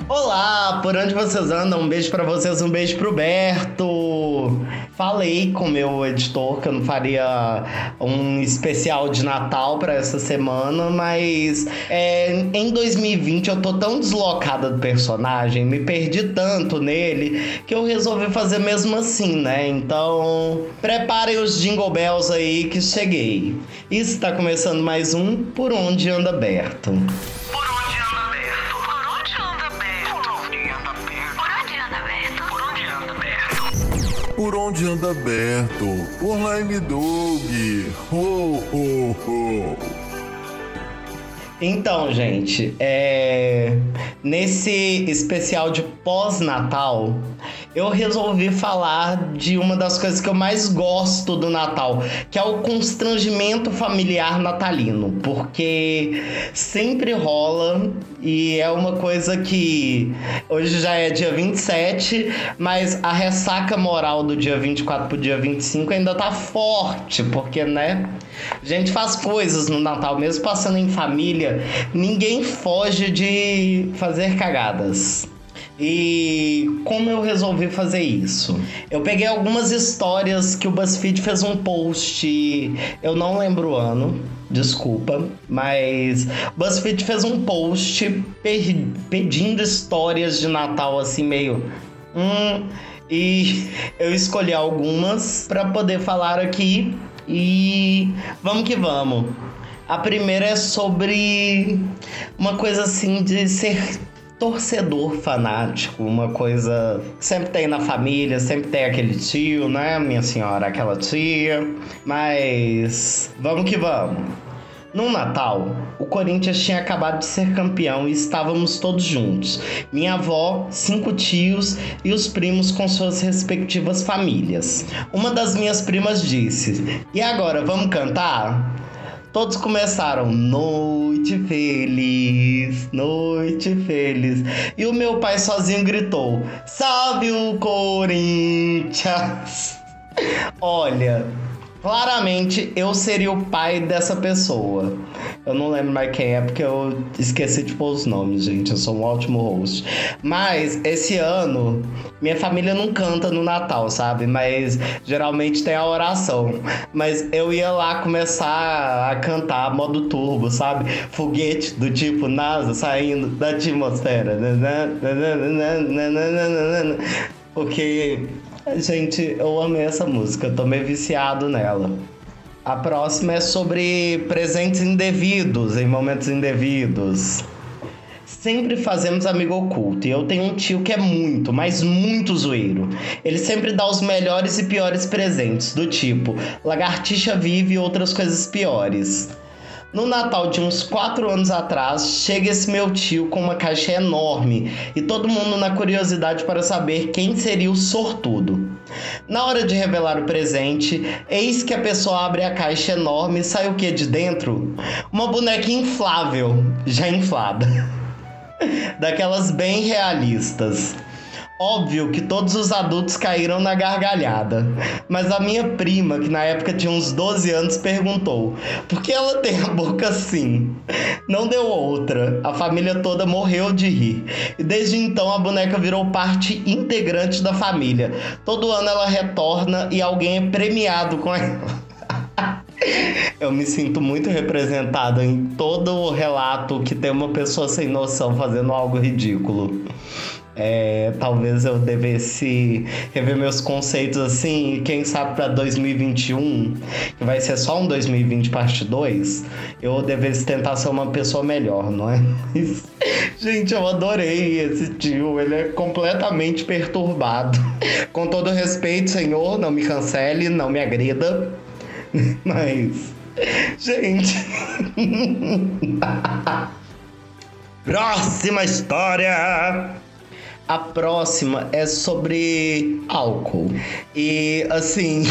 Olá, por onde vocês andam? Um beijo pra vocês, um beijo pro Berto. Falei com o meu editor que eu não faria um especial de Natal pra essa semana, mas em 2020 eu tô tão deslocada do personagem, me perdi tanto nele, que eu resolvi fazer mesmo assim, né? Então, preparem os Jingle Bells aí que cheguei. E está começando mais um Por Onde Anda Berto. Por onde anda Berto? Online Dog. Ho, ho, ho. Então, gente, nesse especial de pós-Natal, eu resolvi falar de uma das coisas que eu mais gosto do Natal, que é o constrangimento familiar natalino, porque sempre rola e é uma coisa que hoje já é dia 27, mas a ressaca moral do dia 24 pro dia 25 ainda tá forte, porque, né, a gente faz coisas no Natal, mesmo passando em família, ninguém foge de fazer cagadas. E como eu resolvi fazer isso? Eu peguei algumas histórias que o BuzzFeed fez um post, eu não lembro o ano, desculpa, mas o BuzzFeed fez um post pedindo histórias de Natal assim meio... E eu escolhi algumas para poder falar aqui e vamos que vamos. A primeira é sobre uma coisa assim de ser torcedor fanático, uma coisa que sempre tem na família, sempre tem aquele tio, né, minha senhora, aquela tia, mas vamos que vamos. No Natal, o Corinthians tinha acabado de ser campeão e estávamos todos juntos. Minha avó, 5 tios e os primos com suas respectivas famílias. Uma das minhas primas disse: "E agora, vamos cantar?" Todos começaram, noite feliz, noite feliz. E o meu pai sozinho gritou, salve o Corinthians. Olha, claramente eu seria o pai dessa pessoa. Eu não lembro mais quem é, porque eu esqueci de pôr os nomes, gente. Eu sou um ótimo host. Mas esse ano, minha família não canta no Natal, sabe? Mas geralmente tem a oração. Mas eu ia lá começar a cantar modo turbo, sabe? Foguete do tipo NASA saindo da atmosfera. Porque... gente, eu amei essa música, eu tô meio viciado nela. A próxima é sobre presentes indevidos, em momentos indevidos. Sempre fazemos amigo oculto e eu tenho um tio que é muito, mas muito zoeiro. Ele sempre dá os melhores e piores presentes, do tipo lagartixa viva e outras coisas piores. No Natal de uns 4 anos atrás, chega esse meu tio com uma caixa enorme e todo mundo na curiosidade para saber quem seria o sortudo. Na hora de revelar o presente, eis que a pessoa abre a caixa enorme e sai o que de dentro? Uma boneca inflável, já inflada. Daquelas bem realistas. Óbvio que todos os adultos caíram na gargalhada, mas a minha prima, que na época tinha uns 12 anos, perguntou: por que ela tem a boca assim? Não deu outra, a família toda morreu de rir. E desde então a boneca virou parte integrante da família. Todo ano ela retorna e alguém é premiado com ela. Eu me sinto muito representado em todo o relato que tem uma pessoa sem noção fazendo algo ridículo. Talvez eu devesse rever meus conceitos assim, e quem sabe para 2021, que vai ser só um 2020 parte 2, eu devesse tentar ser uma pessoa melhor, não é? Mas, gente, eu adorei esse tio, ele é completamente perturbado. Com todo respeito, senhor, não me cancele, não me agrida, mas, gente... Próxima história! A próxima é sobre álcool. E, assim,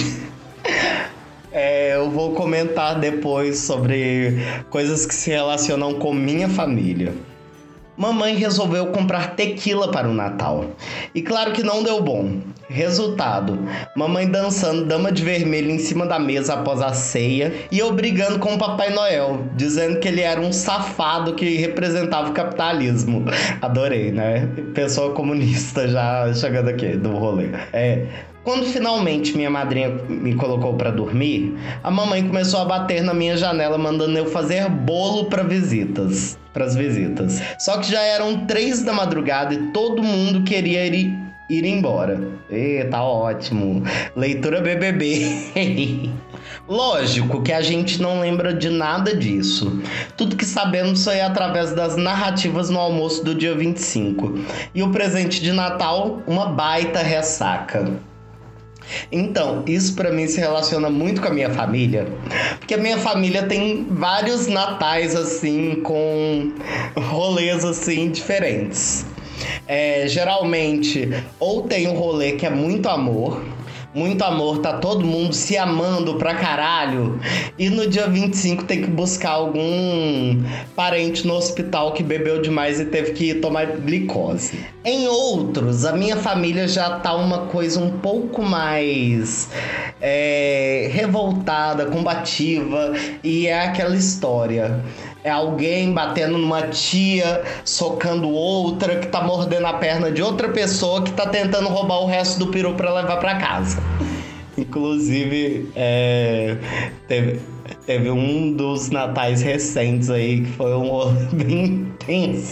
eu vou comentar depois sobre coisas que se relacionam com minha família. Mamãe resolveu comprar tequila para o Natal. E claro que não deu bom. Resultado: mamãe dançando dama de vermelho em cima da mesa após a ceia e eu brigando com o Papai Noel, dizendo que ele era um safado que representava o capitalismo. Adorei, né? Pessoa comunista já chegando aqui do rolê. Quando finalmente minha madrinha me colocou pra dormir, a mamãe começou a bater na minha janela, mandando eu fazer bolo pras visitas. Só que já eram 3 da madrugada e todo mundo queria ir embora. Tá ótimo. Leitura BBB. Lógico que a gente não lembra de nada disso. Tudo que sabemos foi através das narrativas no almoço do dia 25. E o presente de Natal, uma baita ressaca. Então, isso pra mim se relaciona muito com a minha família, porque a minha família tem vários natais, assim, com rolês, assim, diferentes. Geralmente, ou tem um rolê que é muito amor, tá todo mundo se amando pra caralho, e no dia 25 tem que buscar algum parente no hospital que bebeu demais e teve que tomar glicose. Em outros, a minha família já tá uma coisa um pouco mais revoltada, combativa, e é aquela história. É alguém batendo numa tia, socando outra, que tá mordendo a perna de outra pessoa que tá tentando roubar o resto do peru pra levar pra casa. Inclusive, teve um dos natais recentes aí que foi um rolê bem intenso.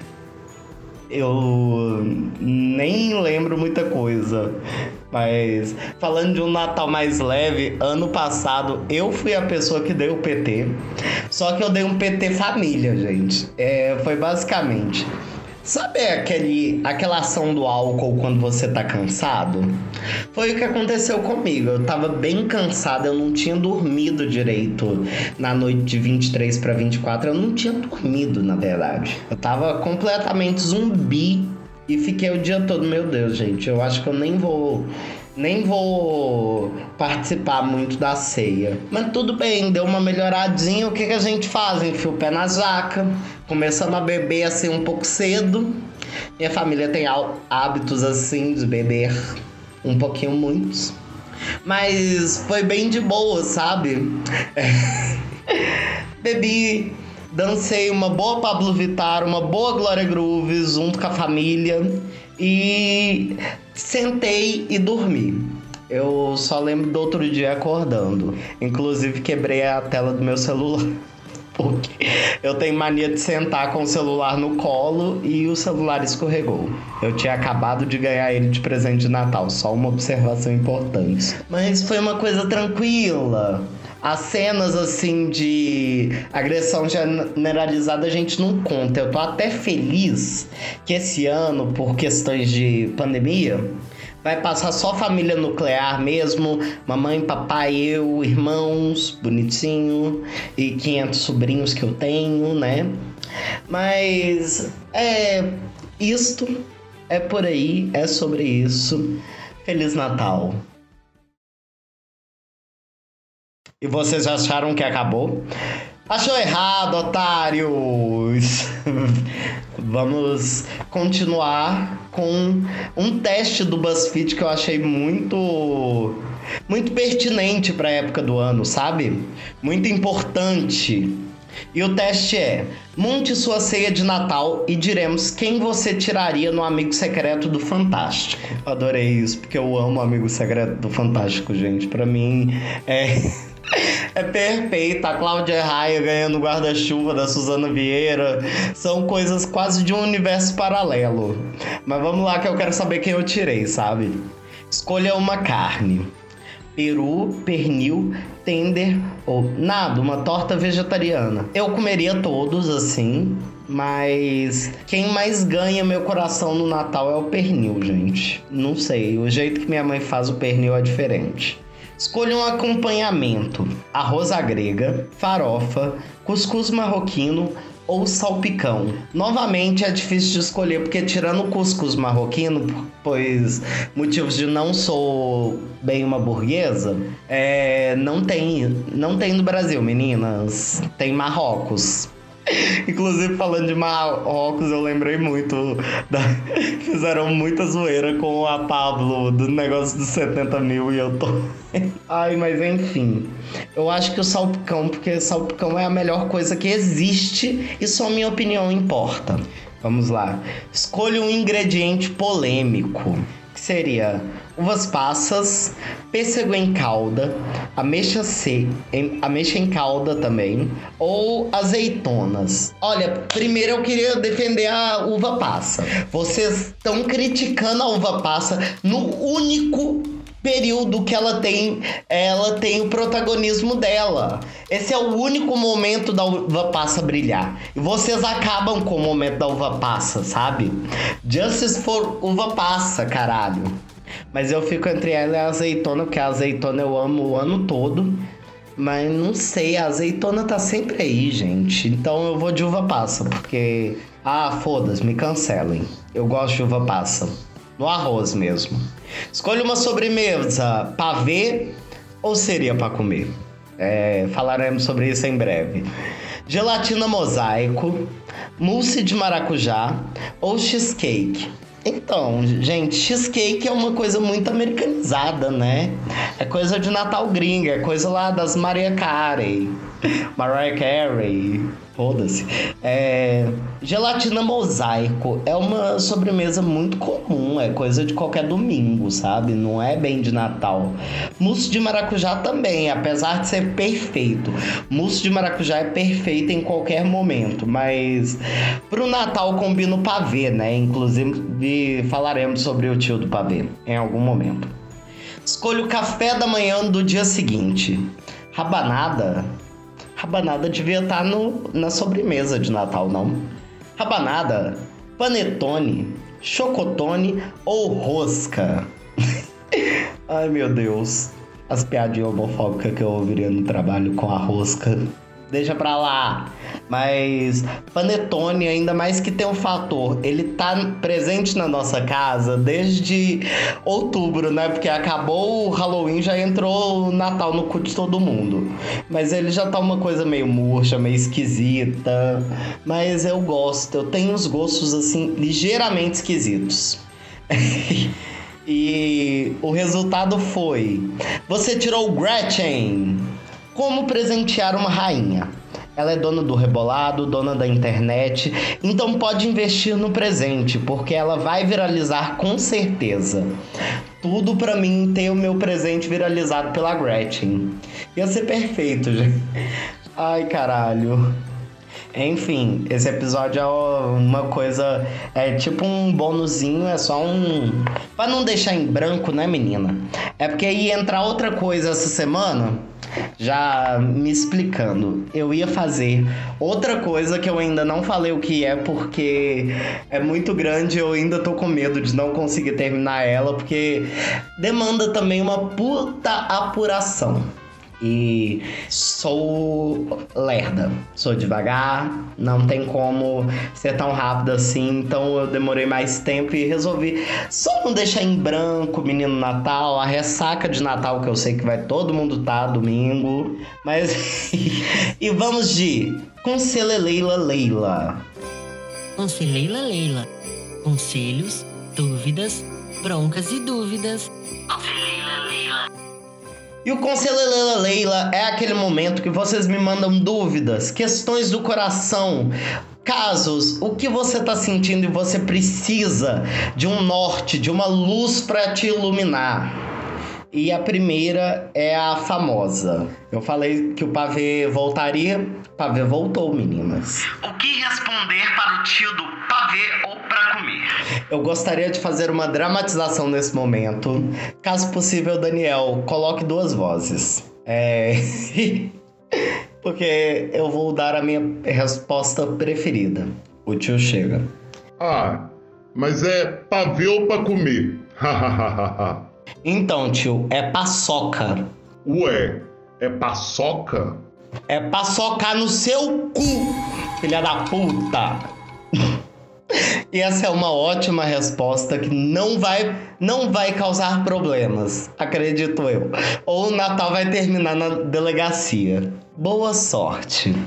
Eu nem lembro muita coisa, mas falando de um Natal mais leve, ano passado eu fui a pessoa que deu o PT, só que eu dei um PT família, gente. Foi basicamente... Sabe aquela ação do álcool quando você tá cansado? Foi o que aconteceu comigo. Eu tava bem cansado, eu não tinha dormido direito na noite de 23 para 24. Eu não tinha dormido, na verdade. Eu tava completamente zumbi e fiquei o dia todo. Meu Deus, gente, eu acho que eu nem vou participar muito da ceia. Mas tudo bem, deu uma melhoradinha. O que a gente faz? Enfia o pé na jaca. Começamos a beber assim um pouco cedo. Minha família tem hábitos assim de beber um pouquinho muitos. Mas foi bem de boa, sabe? Bebi, dancei uma boa Pablo Vittar, uma boa Glória Groove junto com a família. E sentei e dormi. Eu só lembro do outro dia acordando. Inclusive quebrei a tela do meu celular. Porque eu tenho mania de sentar com o celular no colo e o celular escorregou. Eu tinha acabado de ganhar ele de presente de Natal. Só uma observação importante. Mas foi uma coisa tranquila. As cenas, assim, de agressão generalizada a gente não conta. Eu tô até feliz que esse ano, por questões de pandemia, vai passar só família nuclear mesmo. Mamãe, papai, eu, irmãos, bonitinho. E 500 sobrinhos que eu tenho, né? Mas, isto é por aí, é sobre isso. Feliz Natal. E vocês acharam que acabou? Achou errado, otários! Vamos continuar com um teste do BuzzFeed que eu achei muito pertinente para a época do ano, sabe? Muito importante. E o teste é: monte sua ceia de Natal e diremos quem você tiraria no Amigo Secreto do Fantástico. Adorei isso, porque eu amo o Amigo Secreto do Fantástico, gente. Pra mim, é perfeito. A Cláudia Raia ganhando o guarda-chuva da Suzana Vieira. São coisas quase de um universo paralelo. Mas vamos lá que eu quero saber quem eu tirei, sabe? Escolha uma carne: peru, pernil, tender ou nada, uma torta vegetariana. Eu comeria todos assim, mas quem mais ganha meu coração no Natal é o pernil, gente. Não sei, o jeito que minha mãe faz o pernil é diferente. Escolha um acompanhamento: arroz à grega, farofa, cuscuz marroquino ou salpicão. Novamente é difícil de escolher, porque tirando o cuscuz marroquino, pois motivos de não sou bem uma burguesa, não tem no Brasil, meninas. Tem Marrocos. Inclusive, falando de Marrocos, eu lembrei muito fizeram muita zoeira com a Pablo do negócio dos 70 mil e eu tô... Ai, mas enfim. Eu acho que o salpicão, porque salpicão é a melhor coisa que existe e só minha opinião importa. Vamos lá. Escolha um ingrediente polêmico, que seria uvas passas, pêssego em calda, ameixa em calda também, ou azeitonas. Olha, primeiro eu queria defender a uva passa. Vocês estão criticando a uva passa no único período que ela tem o protagonismo dela. Esse é o único momento da uva passa brilhar. E vocês acabam com o momento da uva passa, sabe? Justice for uva passa, caralho. Mas eu fico entre ela e a azeitona, porque a azeitona eu amo o ano todo. Mas não sei, a azeitona tá sempre aí, gente. Então eu vou de uva passa, porque... foda-se, me cancelem. Eu gosto de uva passa. No arroz mesmo. Escolha uma sobremesa, pavê ou seria para comer? Falaremos sobre isso em breve. Gelatina mosaico, mousse de maracujá ou cheesecake? Então, gente, cheesecake é uma coisa muito americanizada, né? É coisa de Natal gringa, é coisa lá das Mariah Carey, foda-se. Gelatina mosaico é uma sobremesa muito comum, é coisa de qualquer domingo, sabe? Não é bem de Natal. Mousse de maracujá também, apesar de ser perfeito. Mousse de maracujá é perfeito em qualquer momento, mas pro Natal combina o pavê, né? Inclusive falaremos sobre o tio do pavê em algum momento. Escolha o café da manhã do dia seguinte. Rabanada? Rabanada devia estar na sobremesa de Natal, não? Rabanada, panetone, chocotone ou rosca? Ai, meu Deus. As piadinhas homofóbicas que eu ouviria no trabalho com a rosca. Deixa pra lá. Mas panetone, ainda mais que tem um fator, ele tá presente na nossa casa desde outubro, né? Porque acabou o Halloween, já entrou o Natal no cu de todo mundo. Mas ele já tá uma coisa meio murcha, meio esquisita. Mas eu gosto, eu tenho uns gostos assim, ligeiramente esquisitos. E o resultado foi: você tirou Gretchen. Como presentear uma rainha? Ela é dona do rebolado, dona da internet, então pode investir no presente, porque ela vai viralizar com certeza. Tudo pra mim ter o meu presente viralizado pela Gretchen. Ia ser perfeito, gente. Ai, caralho. Enfim, esse episódio é uma coisa... É tipo um bônusinho, é só um... Pra não deixar em branco, né, menina? É porque ia entrar outra coisa essa semana... Já me explicando, eu ia fazer outra coisa que eu ainda não falei o que é, porque é muito grande e eu ainda tô com medo de não conseguir terminar ela, porque demanda também uma puta apuração. E sou lerda, sou devagar, não tem como ser tão rápido assim, então eu demorei mais tempo e resolvi só não deixar em branco o Menino Natal, a ressaca de Natal que eu sei que vai todo mundo domingo, mas... E vamos de Conselheira Leila. Conselheira Leila. Conselhos, dúvidas, broncas e dúvidas. Conselheira Leila. E o Conselheira Leila é aquele momento que vocês me mandam dúvidas, questões do coração, casos, o que você tá sentindo e você precisa de um norte, de uma luz para te iluminar. E a primeira é a famosa. Eu falei que o pavê voltaria, o pavê voltou, meninas. O que responder para o tio do pavê ou para comer? Eu gostaria de fazer uma dramatização nesse momento. Caso possível, Daniel, coloque 2 vozes. Porque eu vou dar a minha resposta preferida. O tio chega. Mas é pavê ou pra comer? Então, tio, é paçoca. Ué, é paçoca? É paçocar no seu cu, filha da puta. E essa é uma ótima resposta que não vai causar problemas, acredito eu. Ou o Natal vai terminar na delegacia. Boa sorte.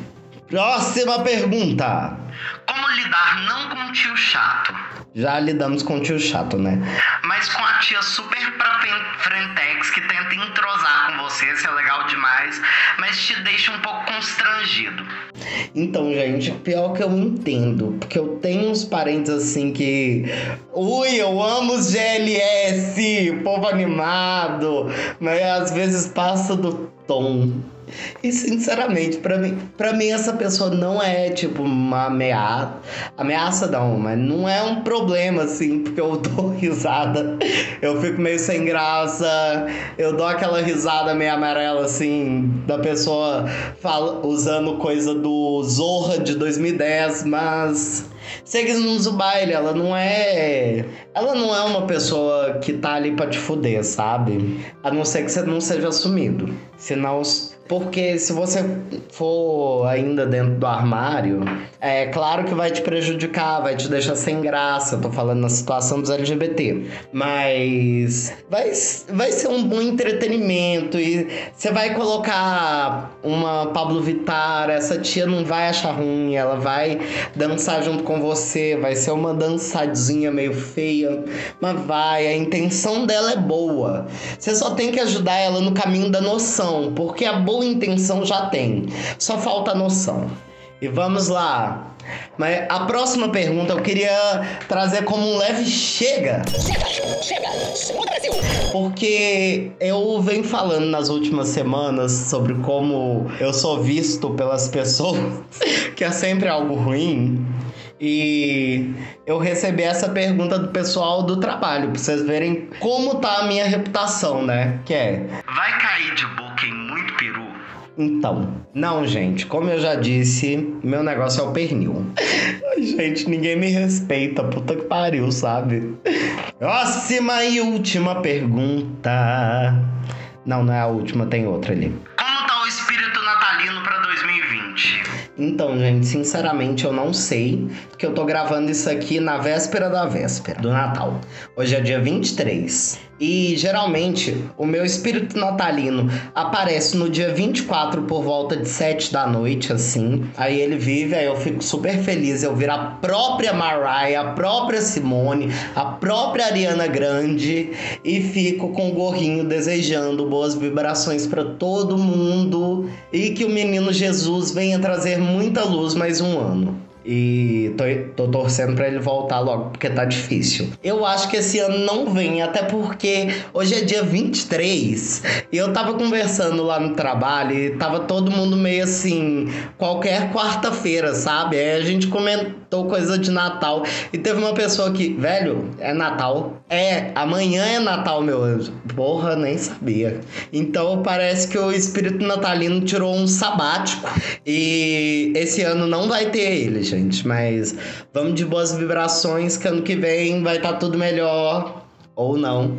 Próxima pergunta. Como lidar não com o tio chato, Já lidamos com o tio chato, né? mas com a tia super frentex que tenta entrosar com você, isso é legal demais, mas te deixa um pouco constrangido? Então, gente, pior que eu entendo, porque eu tenho uns parentes assim que... Ui, eu amo os GLS, povo animado, mas às vezes passa do tom. E sinceramente, pra mim essa pessoa não é tipo uma ameaça. Ameaça não, mas não é um problema assim, porque eu dou risada, eu fico meio sem graça, eu dou aquela risada meio amarela assim, da pessoa usando coisa do Zorra de 2010, mas seguimos o baile, ela não é uma pessoa que tá ali pra te fuder, sabe? A não ser que você não seja assumido. Senão, porque se você for ainda dentro do armário, é claro que vai te prejudicar, vai te deixar sem graça. Eu tô falando na situação dos LGBT. Mas vai ser um bom entretenimento e você vai colocar uma Pablo Vittar, essa tia não vai achar ruim, ela vai dançar junto com você, vai ser uma dançadinha meio feia, mas a intenção dela é boa. Você só tem que ajudar ela no caminho da noção, porque a boa intenção já tem, só falta a noção. E vamos lá. Mas a próxima pergunta eu queria trazer como um leve chega. Chega, Brasil! Porque eu venho falando nas últimas semanas sobre como eu sou visto pelas pessoas, que é sempre algo ruim. E eu recebi essa pergunta do pessoal do trabalho, pra vocês verem como tá a minha reputação, né? Que é... Vai cair de boca em muito peru? Então, não, gente, como eu já disse, meu negócio é o pernil. Ai, gente, ninguém me respeita, puta que pariu, sabe? Próxima e última pergunta. Não é a última, tem outra ali. Como tá o espírito natalino pra 2020? Então, gente, sinceramente eu não sei, porque eu tô gravando isso aqui na véspera da véspera do Natal. Hoje é dia 23. E geralmente o meu espírito natalino aparece no dia 24 por volta de 7 da noite, assim. Aí ele vive, aí eu fico super feliz. Eu viro a própria Mariah, a própria Simone, a própria Ariana Grande e fico com o gorrinho desejando boas vibrações pra todo mundo e que o menino Jesus venha trazer muita luz mais um ano. E tô torcendo pra ele voltar logo, porque tá difícil. Eu acho que esse ano não vem, até porque hoje é dia 23 e eu tava conversando lá no trabalho e tava todo mundo meio assim, qualquer quarta-feira, sabe? Aí a gente comentou coisa de Natal e teve uma pessoa que, velho, é Natal? É, amanhã é Natal, meu anjo. Porra, nem sabia. Então parece que o espírito natalino tirou um sabático e esse ano não vai ter ele, gente. Mas vamos de boas vibrações, que ano que vem vai estar tudo melhor. Ou não.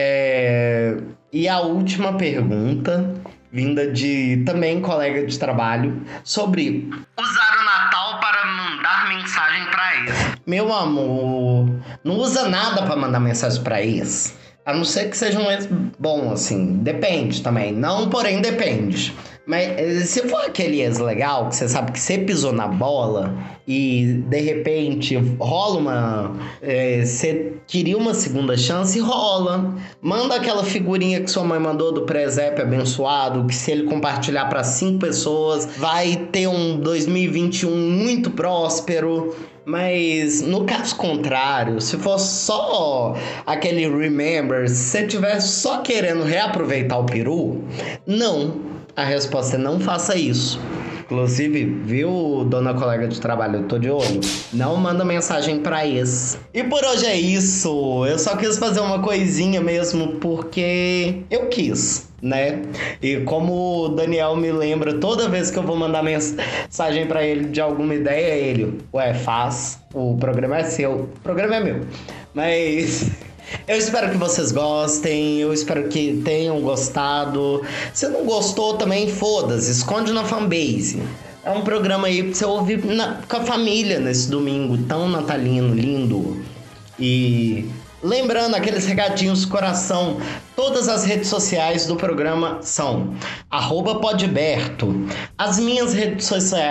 E a última pergunta, vinda de também colega de trabalho, sobre... Usar o Natal para mandar mensagem pra ex. Meu amor, não usa nada para mandar mensagem pra ex. A não ser que seja um ex bom, assim. Depende também. Não, porém, depende. Mas se for aquele ex legal, que você sabe que você pisou na bola e de repente rola uma... você queria uma segunda chance, rola. Manda aquela figurinha que sua mãe mandou do presépio abençoado, que se ele compartilhar para 5 pessoas, vai ter um 2021 muito próspero. Mas no caso contrário, se for só aquele remember, se você estiver só querendo reaproveitar o peru, não. A resposta é não faça isso. Inclusive, viu, dona colega de trabalho, eu tô de olho. Não manda mensagem pra ex. E por hoje é isso. Eu só quis fazer uma coisinha mesmo porque eu quis, né? E como o Daniel me lembra toda vez que eu vou mandar mensagem pra ele de alguma ideia, ele... Ué, faz. O programa é seu. O programa é meu. Mas... eu espero que vocês gostem, eu espero que tenham gostado. Se não gostou também, foda-se, esconde na fanbase. É um programa aí pra você ouvir com a família nesse domingo tão natalino, lindo. E Lembrando aqueles recadinhos coração, todas as redes sociais do programa são @podberto. As minhas redes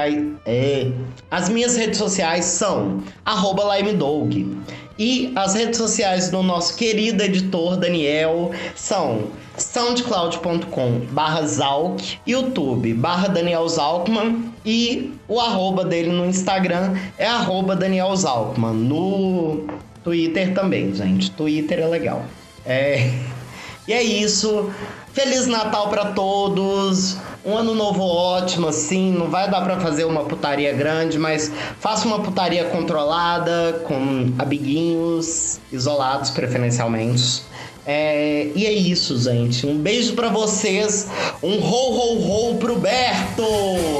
sociais são @limedog. E as redes sociais do nosso querido editor Daniel são soundcloud.com/Zalk, YouTube /Daniel Zalkman e o @ dele no Instagram é @Daniel Zalkman. No Twitter também, gente. Twitter é legal. E é isso. Feliz Natal pra todos. Um ano novo ótimo, assim. Não vai dar pra fazer uma putaria grande, mas faça uma putaria controlada, com amiguinhos, isolados preferencialmente. E é isso, gente. Um beijo pra vocês. Um ho, ho, ho pro Berto!